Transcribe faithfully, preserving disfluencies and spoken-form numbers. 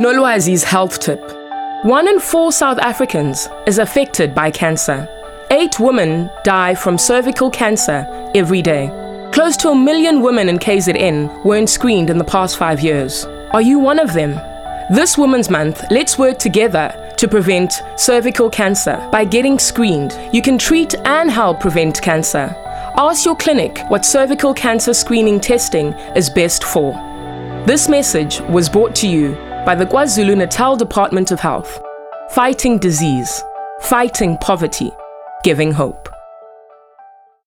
Nolwazi's health tip. One in four South Africans is affected by cancer. Eight women die from cervical cancer every day. Close to a million women in K Z N weren't screened in the past five years. Are you one of them? This Women's Month, let's work together to prevent cervical cancer by getting screened. You can treat and help prevent cancer. Ask your clinic what cervical cancer screening testing is best for. This message was brought to you by the KwaZulu-Natal Department of Health. Fighting disease, fighting poverty, giving hope.